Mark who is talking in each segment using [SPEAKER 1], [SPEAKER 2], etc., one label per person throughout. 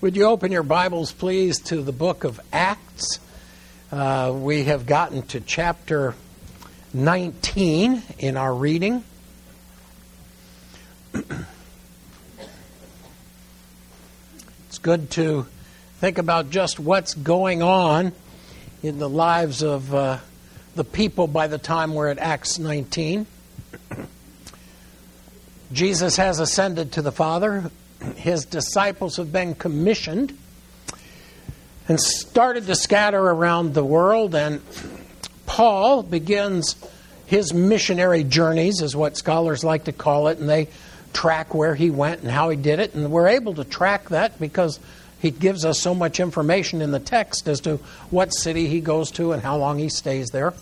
[SPEAKER 1] Would you open your Bibles, please, to the book of Acts? We have gotten to chapter 19 in our reading. It's good to think about just what's going on in the lives of the people by the time we're at Acts 19. Jesus has ascended to the Father. His disciples have been commissioned and started to scatter around the world, and Paul begins his missionary journeys, is what scholars like to call it, and they track where he went and how he did it, and we're able to track that because he gives us so much information in the text as to what city he goes to and how long he stays there.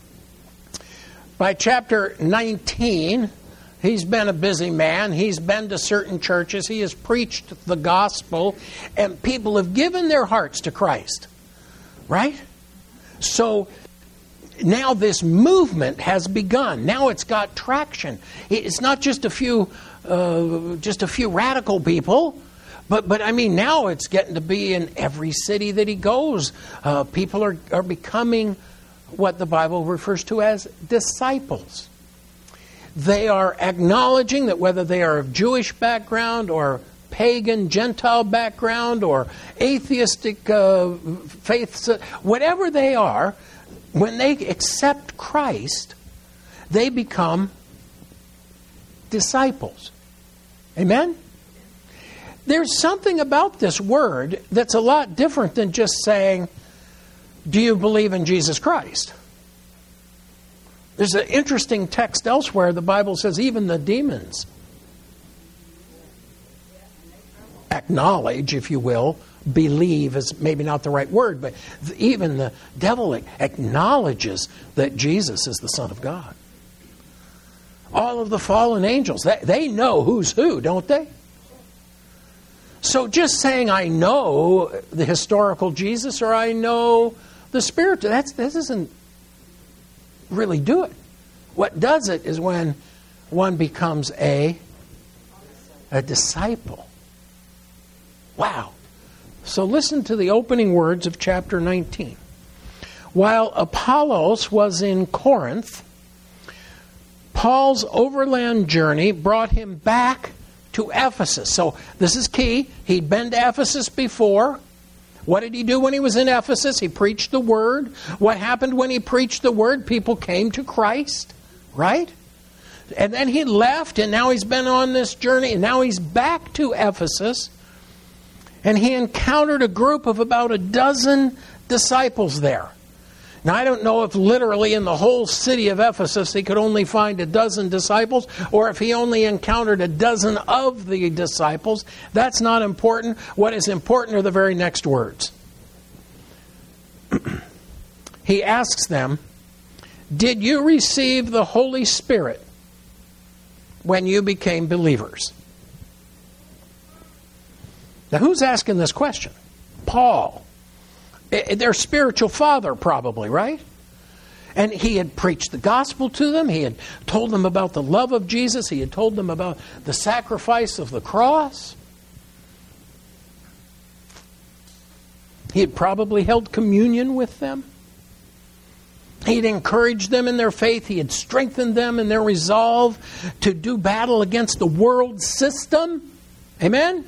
[SPEAKER 1] By chapter 19, he's been a busy man. He's been to certain churches. He has preached the gospel, and people have given their hearts to Christ. Right? So now this movement has begun. Now it's got traction. It's not just a few radical people, but I mean now it's getting to be in every city that he goes. People are becoming what the Bible refers to as disciples. They are acknowledging that whether they are of Jewish background or pagan, Gentile background or atheistic faiths, whatever they are, when they accept Christ, they become disciples. Amen? There's something about this word that's a lot different than just saying, do you believe in Jesus Christ? There's an interesting text elsewhere. The Bible says even the demons acknowledge, if you will, believe is maybe not the right word, but even the devil acknowledges that Jesus is the Son of God. All of the fallen angels, they know who's who, don't they? So just saying I know the historical Jesus or I know the Spirit, that doesn't really do it. What does it is when one becomes a disciple. Wow. So listen to the opening words of chapter 19. While Apollos was in Corinth, Paul's overland journey brought him back to Ephesus. So this is key. He'd been to Ephesus before. What did he do when he was in Ephesus? He preached the Word. What happened when he preached the Word? People came to Christ, right? And then he left, and now he's been on this journey, and now he's back to Ephesus, and he encountered a group of about a dozen disciples there. Now, I don't know if literally in the whole city of Ephesus he could only find a dozen disciples, or if he only encountered a dozen of the disciples. That's not important. What is important are the very next words. He asks them, did you receive the Holy Spirit when you became believers? Now, who's asking this question? Paul. Their spiritual father, probably, right? And he had preached the gospel to them. He had told them about the love of Jesus. He had told them about the sacrifice of the cross. He had probably held communion with them. He had encouraged them in their faith. He had strengthened them in their resolve to do battle against the world system. Amen?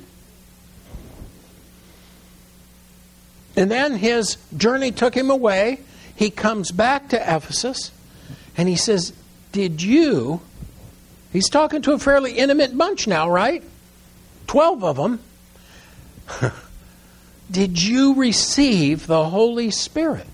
[SPEAKER 1] And then his journey took him away. He comes back to Ephesus, and he says, did you... He's talking to a fairly intimate bunch now, right? 12 of them. Did you receive the Holy Spirit?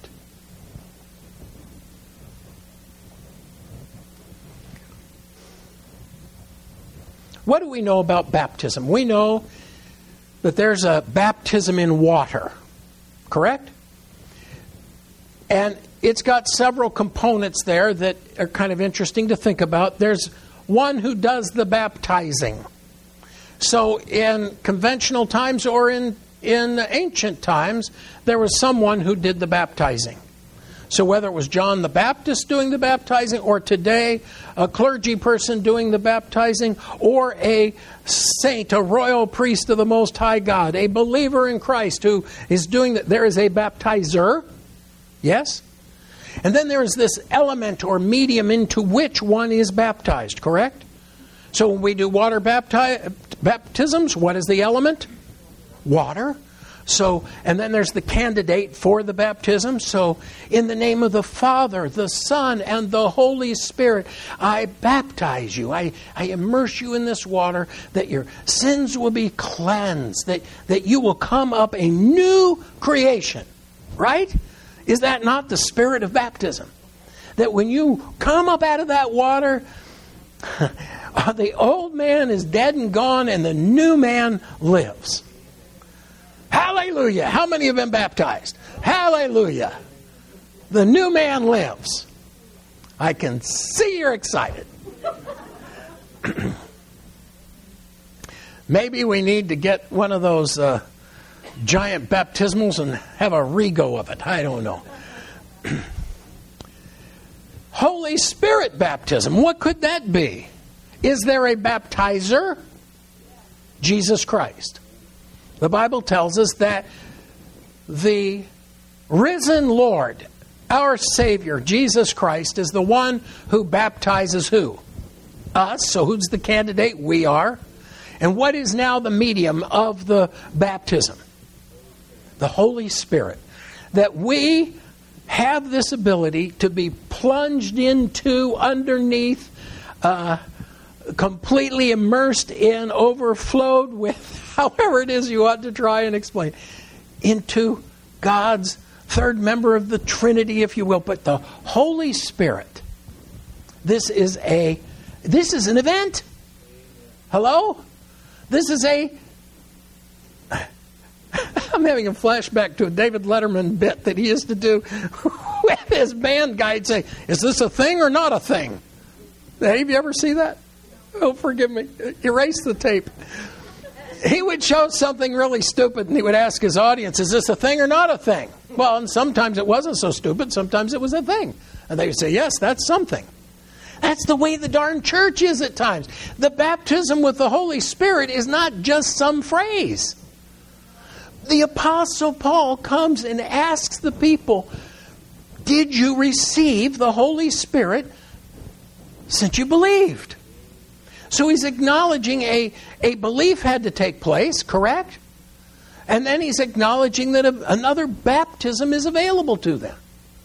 [SPEAKER 1] What do we know about baptism? We know that there's a baptism in water. Correct? And it's got several components there that are kind of interesting to think about. There's one who does the baptizing. So in conventional times or in ancient times, there was someone who did the baptizing. So whether it was John the Baptist doing the baptizing, or today a clergy person doing the baptizing, or a saint, a royal priest of the Most High God, a believer in Christ who is doing that, there is a baptizer. Yes? And then there is this element or medium into which one is baptized, correct? So when we do water baptisms, what is the element? Water. So, and then there's the candidate for the baptism. So, in the name of the Father, the Son, and the Holy Spirit, I baptize you. I immerse you in this water, that your sins will be cleansed, that you will come up a new creation. Right? Is that not the spirit of baptism? That when you come up out of that water, the old man is dead and gone, and the new man lives. Hallelujah. How many have been baptized? Hallelujah. The new man lives. I can see you're excited. Maybe we need to get one of those giant baptismals and have a rego of it. I don't know. Holy Spirit baptism. What could that be? Is there a baptizer? Jesus Christ. The Bible tells us that the risen Lord, our Savior, Jesus Christ, is the one who baptizes who? Us. So who's the candidate? We are. And what is now the medium of the baptism? The Holy Spirit. That we have this ability to be plunged into, underneath, completely immersed in, overflowed with, however it is you ought to try and explain, into God's third member of the Trinity, if you will. But the Holy Spirit, this is an event. Hello? This is I'm having a flashback to a David Letterman bit that he used to do with his band guy. He'd say, is this a thing or not a thing? Have you ever see that? Oh, forgive me. Erase the tape. He would show something really stupid, and he would ask his audience, is this a thing or not a thing? Well, and sometimes it wasn't so stupid. Sometimes it was a thing. And they would say, yes, that's something. That's the way the darn church is at times. The baptism with the Holy Spirit is not just some phrase. The Apostle Paul comes and asks the people, did you receive the Holy Spirit since you believed? So he's acknowledging a belief had to take place, correct? And then he's acknowledging that another baptism is available to them.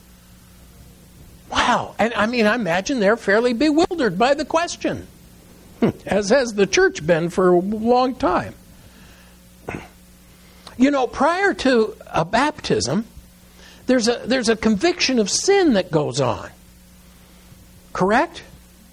[SPEAKER 1] Wow. And I imagine they're fairly bewildered by the question, as has the church been for a long time. You know, prior to a baptism, there's a conviction of sin that goes on. Correct?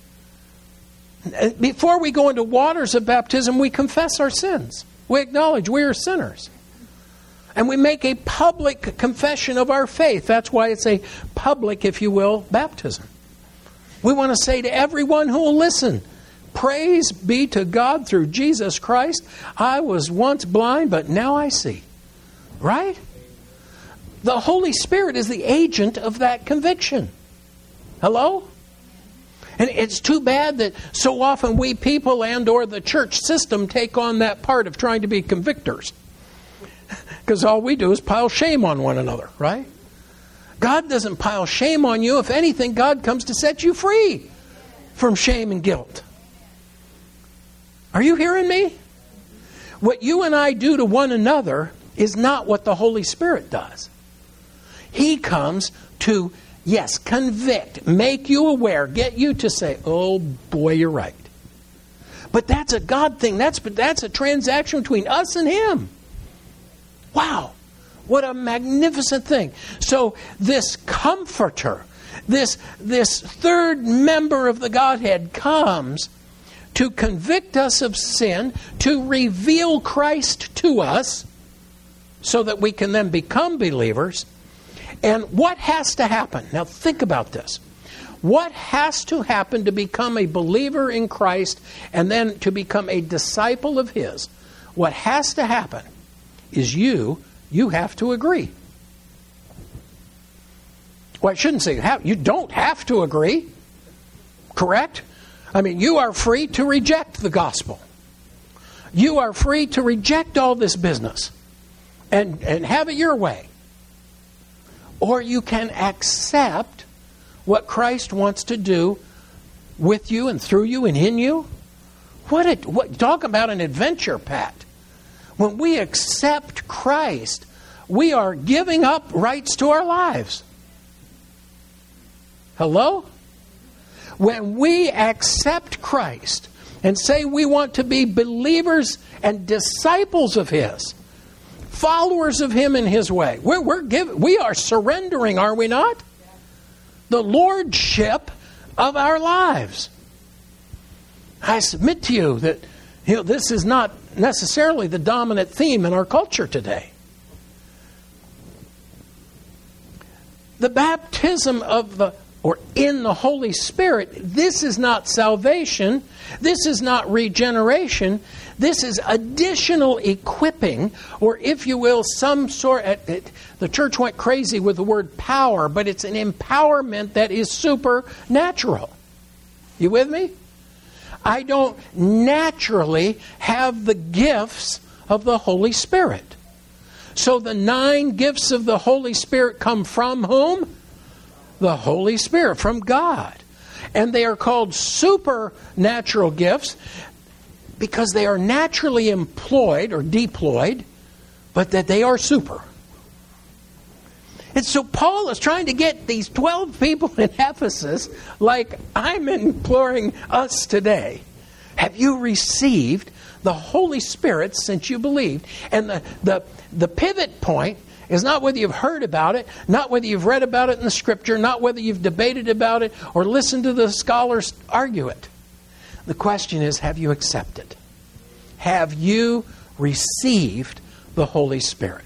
[SPEAKER 1] Before we go into waters of baptism, we confess our sins. We acknowledge we are sinners. And we make a public confession of our faith. That's why it's a public, if you will, baptism. We want to say to everyone who will listen, praise be to God through Jesus Christ. I was once blind, but now I see. Right? The Holy Spirit is the agent of that conviction. Hello? And it's too bad that so often we people and or the church system take on that part of trying to be convictors. Because all we do is pile shame on one another, right? God doesn't pile shame on you. If anything, God comes to set you free from shame and guilt. Are you hearing me? What you and I do to one another is not what the Holy Spirit does. He comes to, yes, convict, make you aware, get you to say, oh boy, you're right. But that's a God thing. That's a transaction between us and Him. Wow. What a magnificent thing. So this comforter, this third member of the Godhead comes to convict us of sin, to reveal Christ to us so that we can then become believers. And what has to happen? Now think about this. What has to happen to become a believer in Christ and then to become a disciple of His? What has to happen is you have to agree.
[SPEAKER 2] Well, I shouldn't say have. You don't have to agree. Correct? I mean, you are free to reject the gospel. You are free to reject all this business and have it your way. Or you can accept what Christ wants to do with you and through you and in you. Talk about an adventure, Pat. When we accept Christ, we are giving up rights to our lives. Hello? When we accept Christ and say we want to be believers and disciples of His, followers of Him in His way, we are surrendering, are we not? The lordship of our lives. I submit to you that this is not necessarily the dominant theme in our culture today. The baptism in the Holy Spirit, this is not salvation. This is not regeneration. This is additional equipping, or if you will, some sort. The church went crazy with the word power, but it's an empowerment that is supernatural. You with me? I don't naturally have the gifts of the Holy Spirit. So the 9 gifts of the Holy Spirit come from whom? The Holy Spirit, from God. And they are called supernatural gifts because they are naturally employed or deployed, but that they are super. And so Paul is trying to get these 12 people in Ephesus, like I'm imploring us today. Have you received the Holy Spirit since you believed? And the pivot point is not whether you've heard about it, not whether you've read about it in the Scripture, not whether you've debated about it or listened to the scholars argue it. The question is, have you accepted? Have you received the Holy Spirit?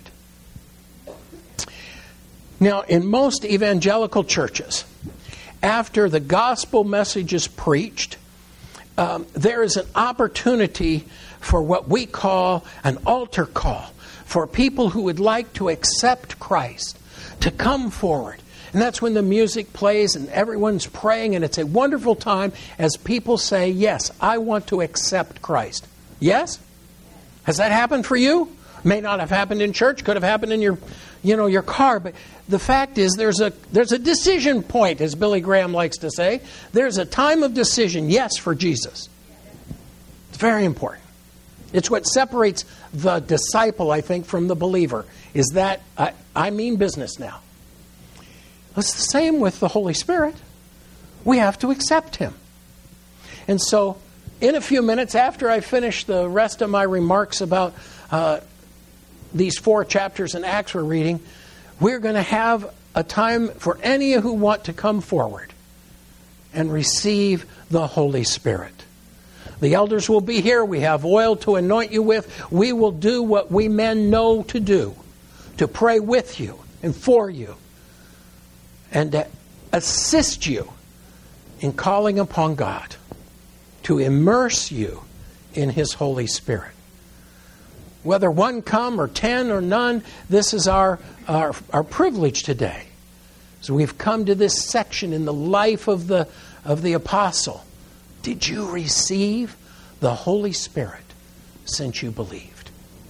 [SPEAKER 2] Now, in most evangelical churches, after the gospel message is preached, there is an opportunity for what we call an altar call, for people who would like to accept Christ, to come forward. And that's when the music plays and everyone's praying, and it's a wonderful time as people say, yes, I want to accept Christ. Yes? Has that happened for you? May not have happened in church, could have happened in your car, but the fact is there's a decision point, as Billy Graham likes to say. There's a time of decision, yes, for Jesus. It's very important. It's what separates the disciple, I think, from the believer, is that I mean business now. It's the same with the Holy Spirit. We have to accept Him. And so, in a few minutes, after I finish the rest of my remarks about these 4 chapters in Acts we're reading, we're going to have a time for any who want to come forward and receive the Holy Spirit. The elders will be here. We have oil to anoint you with. We will do what we men know to do, to pray with you and for you, and to assist you in calling upon God to immerse you in His Holy Spirit. Whether 1 come or 10 or none, this is our privilege today. So we've come to this section in the life of the apostle. Did you receive the Holy Spirit since you believed?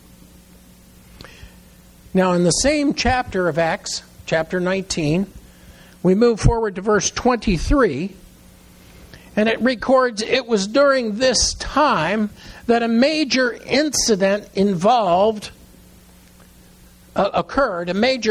[SPEAKER 2] Now, in the same chapter of Acts, chapter 19, we move forward to verse 23, and it records, it was during this time that a major incident occurred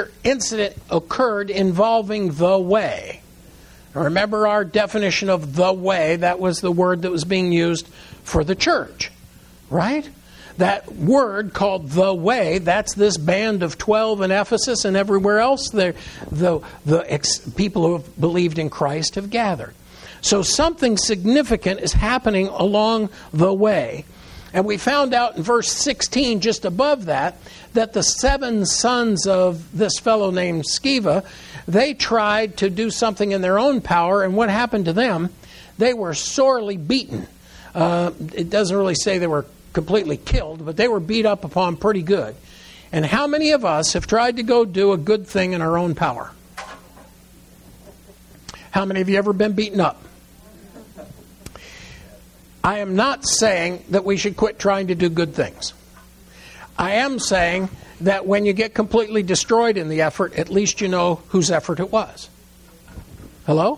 [SPEAKER 2] involving the way. Remember our definition of the way, that was the word that was being used for the church, right? That word called the way, that's this band of 12 in Ephesus and everywhere else the people who have believed in Christ have gathered. So something significant is happening along the way. And we found out in verse 16, just above that the 7 sons of this fellow named Sceva, they tried to do something in their own power, and what happened to them? They were sorely beaten. It doesn't really say they were completely killed, but they were beat up upon pretty good. And how many of us have tried to go do a good thing in our own power?
[SPEAKER 1] How many of you ever been beaten up? I am not saying that we should quit trying to do good things. I am saying that when you get completely destroyed in the effort, at least you know whose effort it was. Hello?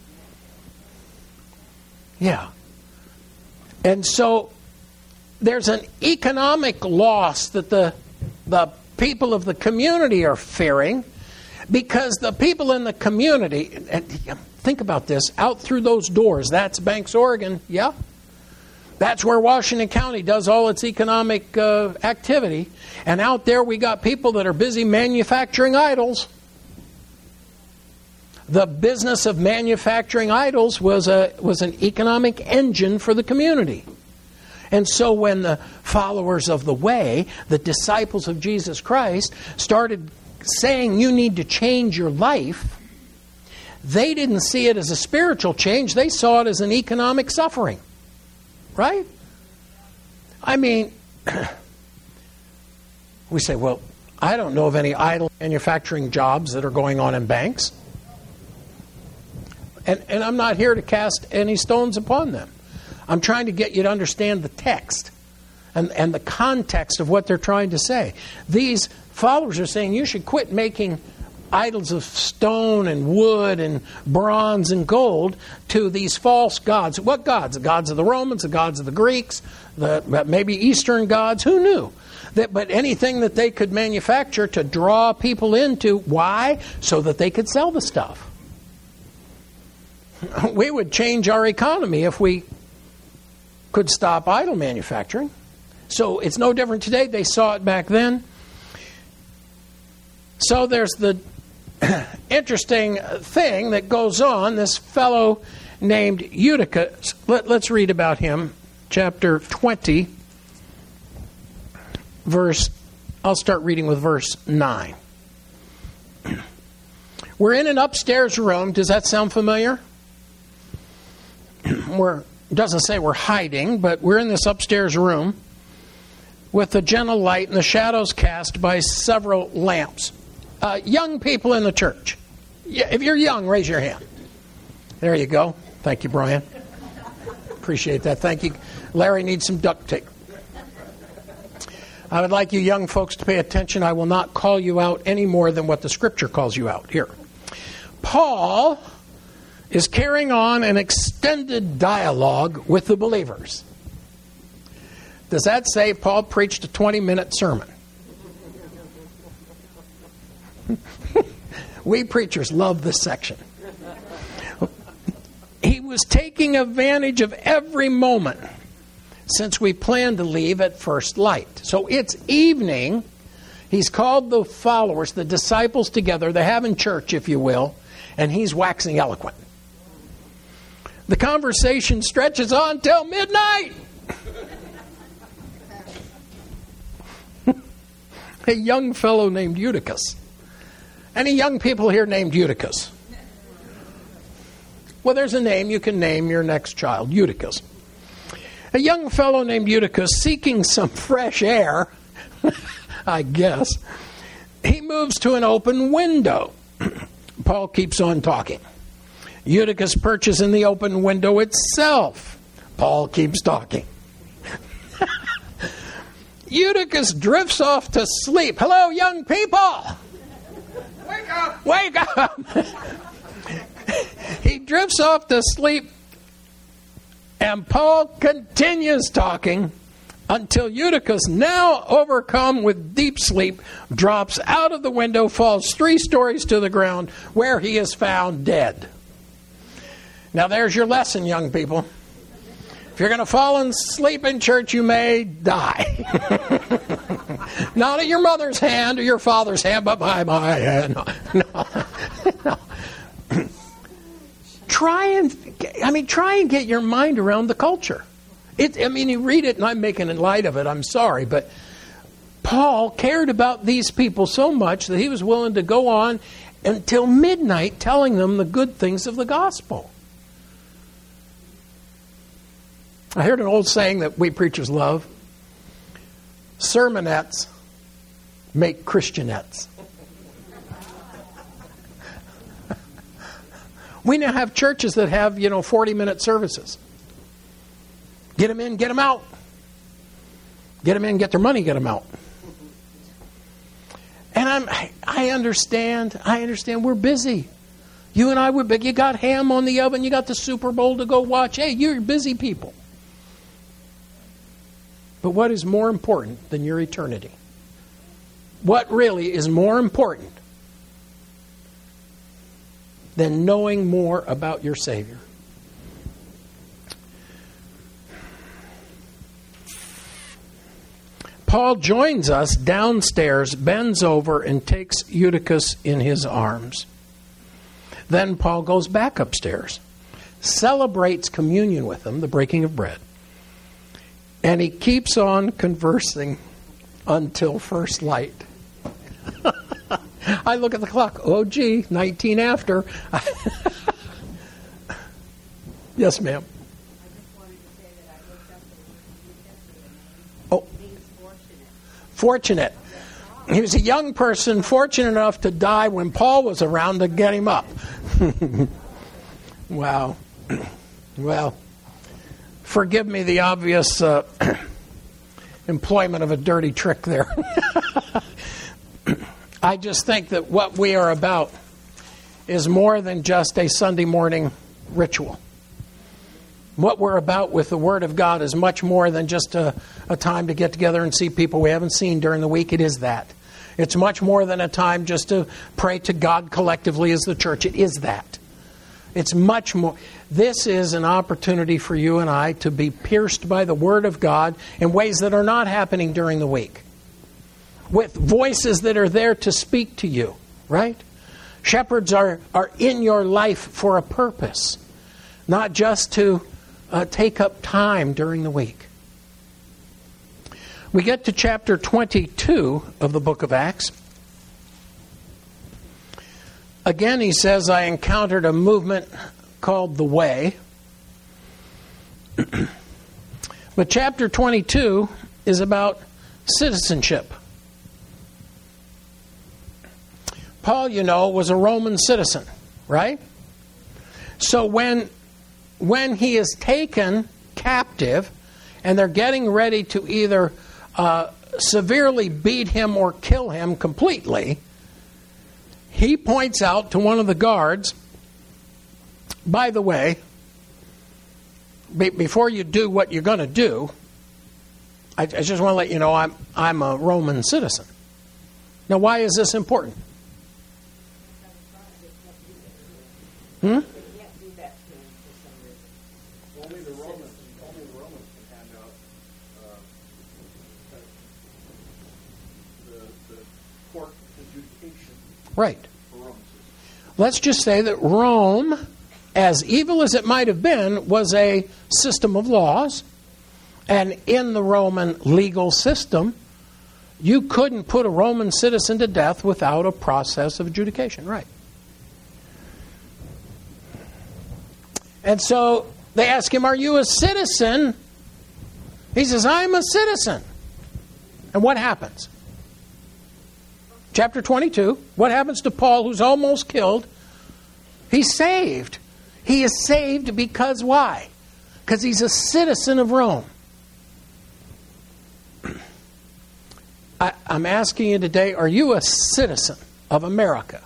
[SPEAKER 1] Yeah. And so there's an economic loss that the people of the community are fearing, because the people in the community, and think about this, out through those doors, that's Banks, Oregon, yeah? That's where Washington County does all its economic activity. And out there we got people that are busy manufacturing idols. The business of manufacturing idols was an economic engine for the community. And so when the followers of the way, the disciples of Jesus Christ, started saying you need to change your life, they didn't see it as a spiritual change. They saw it as an economic suffering. Right? I mean, we say, well, I don't know of any idle manufacturing jobs that are going on in Banks. And I'm not here to cast any stones upon them. I'm trying to get you to understand the text and the context of what they're trying to say. These followers are saying you should quit making idols of stone and wood and bronze and gold to these false gods. What gods? The gods of the Romans, the gods of the Greeks, maybe Eastern gods. Who knew? But anything that they could manufacture to draw people into. Why? So that they could sell the stuff. We would change our economy if we could stop idol manufacturing. So it's no different today. They saw it back then. So there's the interesting thing that goes on. This fellow named Eutychus, let's read about him. Chapter 20, I'll start reading with verse 9. We're in an upstairs room. Does that sound familiar? It doesn't say we're hiding, but we're in this upstairs room with the gentle light and the shadows cast by several lamps. Young people in the church. If you're young, raise your hand. There you go. Thank you, Brian. Appreciate that. Thank you. Larry needs some duct tape. I would like you young folks to pay attention. I will not call you out any more than what the Scripture calls you out. Here. Paul is carrying on an extended dialogue with the believers. Does that say Paul preached a 20-minute sermon? We preachers love this section. He was taking advantage of every moment since we planned to leave at first light. So it's evening. He's called the followers, the disciples together. They're having church, if you will, and he's waxing eloquent. The conversation stretches on till midnight. A young fellow named Eutychus. Any young people here named Eutychus? Well, there's a name. You can name your next child, Eutychus. A young fellow named Eutychus, seeking some fresh air, I guess, he moves to an open window. Paul keeps on talking. Eutychus perches in the open window itself. Paul keeps talking. Eutychus drifts off to sleep. Hello, young people! Wake up! Wake up! He drifts off to sleep, and Paul continues talking until Eutychus, now overcome with deep sleep, drops out of the window, falls 3 stories to the ground, where he is found dead. Now there's your lesson, young people. If you're going to fall asleep in church, you may die. Not at your mother's hand or your father's hand, but by my hand. No. Try and get your mind around the culture. You read it, and I'm making light of it. I'm sorry, but Paul cared about these people so much that he was willing to go on until midnight telling them the good things of the gospel. I heard an old saying that we preachers love. Sermonettes make Christianettes. We now have churches that have, 40-minute services. Get them in, get them out. Get them in, get their money, get them out. And I understand we're busy. You and I were big. You got ham on the oven, you got the Super Bowl to go watch. Hey, you're busy people. But what is more important than your eternity? What really is more important than knowing more about your Savior? Paul joins us downstairs, bends over, and takes Eutychus in his arms. Then Paul goes back upstairs, celebrates communion with them, the breaking of bread, and he keeps on conversing until first light. I look at the clock. Oh, gee, 19 after. Yes, ma'am.
[SPEAKER 3] I just wanted to say that I looked up the
[SPEAKER 1] Oh,
[SPEAKER 3] means fortunate.
[SPEAKER 1] fortunate. He was a young person, fortunate enough to die when Paul was around to get him up. Wow. Well, forgive me the obvious employment of a dirty trick there. I just think that what we are about is more than just a Sunday morning ritual. What we're about with the Word of God is much more than just a time to get together and see people we haven't seen during the week. It is that. It's much more than a time just to pray to God collectively as the church. It is that. It's much more. This is an opportunity for you and I to be pierced by the Word of God in ways that are not happening during the week. With voices that are there to speak to you, right? Shepherds are in your life for a purpose, not just to take up time during the week. We get to chapter 22 of the book of Acts. Again, he says, I encountered a movement called the Way. But chapter 22 is about citizenship. Paul, was a Roman citizen, right? So when he is taken captive and they're getting ready to either severely beat him or kill him completely, he points out to one of the guards, by the way, before you do what you're going to do, I just want to let you know I'm a Roman citizen. Now, why is this important?
[SPEAKER 3] They can't do that to him for some reason.
[SPEAKER 4] Only the Romans can hand out the court adjudication
[SPEAKER 1] Right.
[SPEAKER 4] for Romans.
[SPEAKER 1] Let's just say that Rome, as evil as it might have been, was a system of laws. And in the Roman legal system, you couldn't put a Roman citizen to death without a process of adjudication. Right. And so they ask him, are you a citizen? He says, I'm a citizen. And what happens? Chapter 22, what happens to Paul, who's almost killed? He's saved. He is saved because why? Because he's a citizen of Rome. I'm asking you today, are you a citizen of America?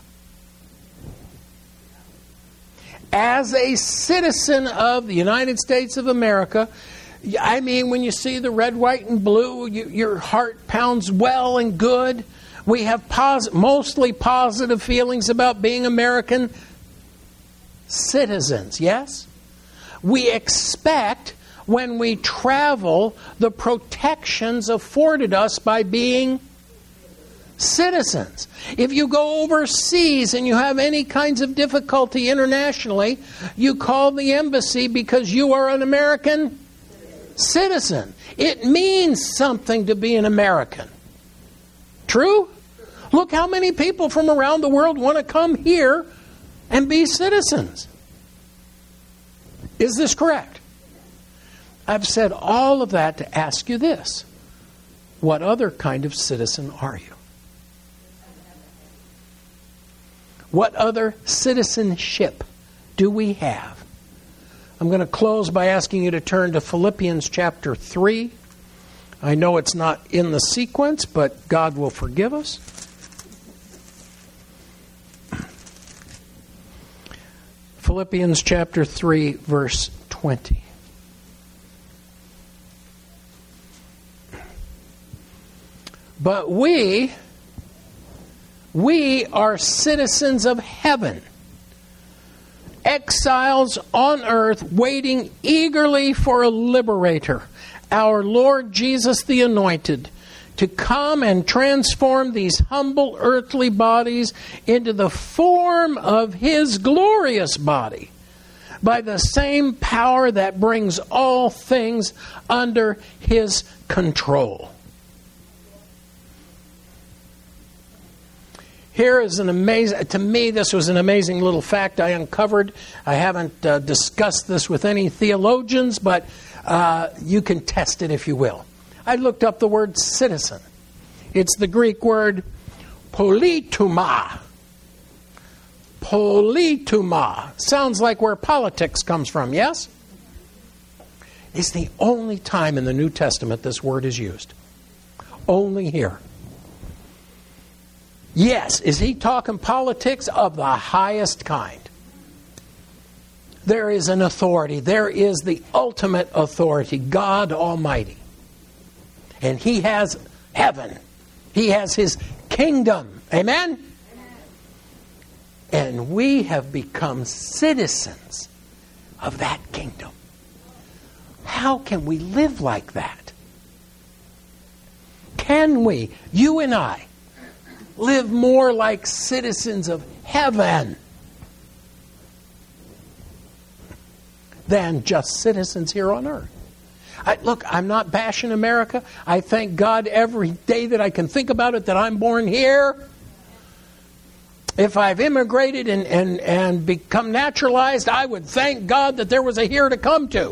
[SPEAKER 1] As a citizen of the United States of America, I mean, when you see the red, white, and blue, your heart pounds well and good. We have mostly positive feelings about being American citizens, yes? We expect, when we travel, the protections afforded us by being citizens. If you go overseas and you have any kinds of difficulty internationally, you call the embassy because you are an American citizen. It means something to be an American. True? Look how many people from around the world want to come here and be citizens. Is this correct? I've said all of that to ask you this. What other kind of citizen are you? What other citizenship do we have? I'm going to close by asking you to turn to Philippians chapter 3. I know it's not in the sequence, but God will forgive us. Philippians chapter 3, verse 20. But we are citizens of heaven, exiles on earth, waiting eagerly for a liberator, our Lord Jesus the Anointed, to come and transform these humble earthly bodies into the form of His glorious body, by the same power that brings all things under His control. Here is an amazing, to me this was an amazing little fact I uncovered. I haven't discussed this with any theologians, but you can test it if you will. I looked up the word citizen. It's the Greek word polituma. Polituma. Sounds like where politics comes from, yes? It's the only time in the New Testament this word is used. Only here. Yes, is he talking politics of the highest kind? There is an authority. There is the ultimate authority, God Almighty. And He has heaven. He has His kingdom. Amen? Amen. And we have become citizens of that kingdom. How can we live like that? Can we, you and I, live more like citizens of heaven than just citizens here on earth? Look, I'm not bashing America. I thank God every day that I can think about it that I'm born here. If I've immigrated and become naturalized, I would thank God that there was a here to come to.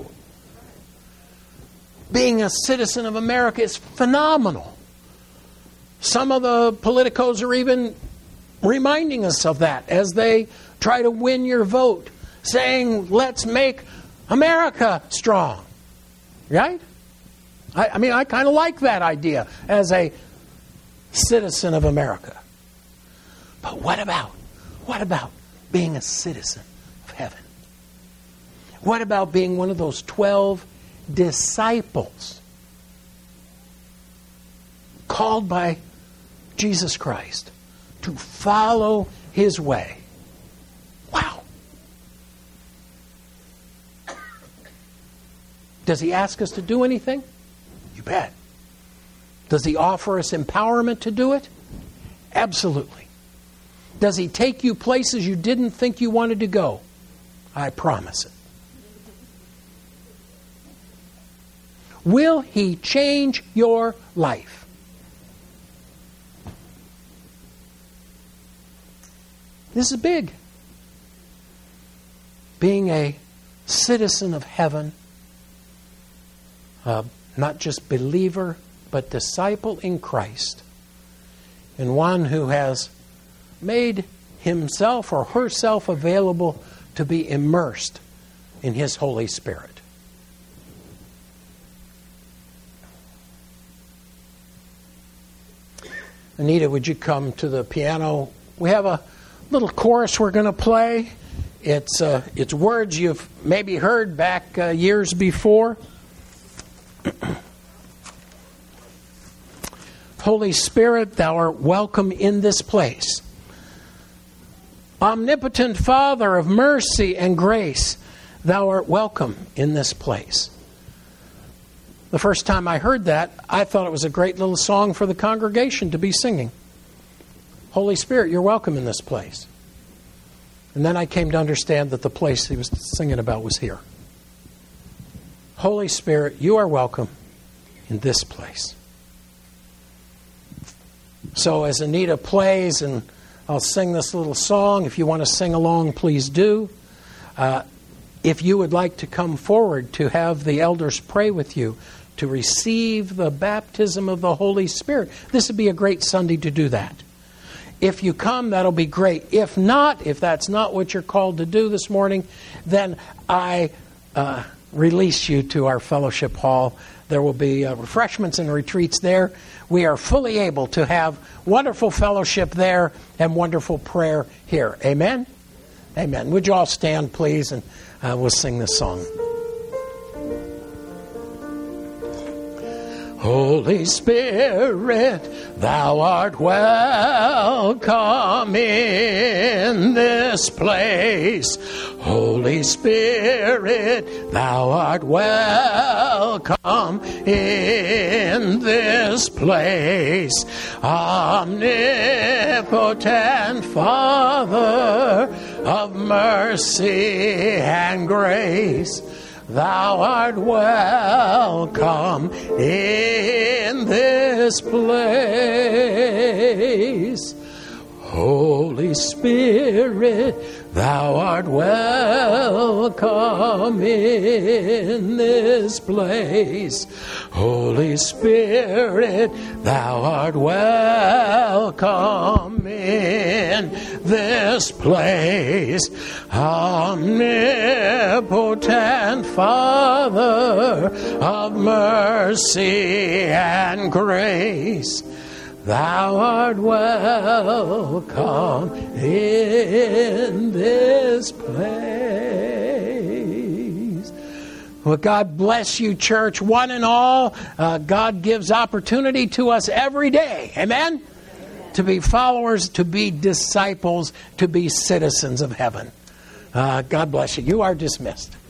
[SPEAKER 1] Being a citizen of America is phenomenal. Some of the politicos are even reminding us of that as they try to win your vote, saying, let's make America strong. Right? I mean, I kind of like that idea as a citizen of America. But what about being a citizen of heaven? What about being one of those 12 disciples called by Jesus Christ to follow His way? Wow. Does He ask us to do anything? You bet. Does He offer us empowerment to do it? Absolutely. Does He take you places you didn't think you wanted to go? I promise it. Will He change your life? This is big. Being a citizen of heaven, not just believer, but disciple in Christ, and one who has made himself or herself available to be immersed in His Holy Spirit. Anita, would you come to the piano? We have a little chorus we're going to play. It's words you've maybe heard back years before. Holy Spirit, Thou art welcome in this place. Omnipotent Father of mercy and grace, Thou art welcome in this place. The first time I heard that, I thought it was a great little song for the congregation to be singing. Holy Spirit, You're welcome in this place. And then I came to understand that the place he was singing about was here. Holy Spirit, You are welcome in this place. So as Anita plays, and I'll sing this little song. If you want to sing along, please do. If you would like to come forward to have the elders pray with you to receive the baptism of the Holy Spirit, this would be a great Sunday to do that. If you come, that'll be great. If not, if that's not what you're called to do this morning, then I release you to our fellowship hall. There will be refreshments and retreats there. We are fully able to have wonderful fellowship there and wonderful prayer here. Amen? Amen. Would you all stand, please, and we'll sing this song. Holy Spirit, thou art welcome in this place. Holy Spirit, thou art welcome in this place. Omnipotent Father of mercy and grace, thou art welcome in this place. Holy Spirit, thou art welcome in this place. Holy Spirit, thou art welcome in this place. Omnipotent Father of mercy and grace, thou art welcome in this place. Well, God bless you, church, one and all. God gives opportunity to us every day. Amen? To be followers, to be disciples, to be citizens of heaven. God bless you. You are dismissed.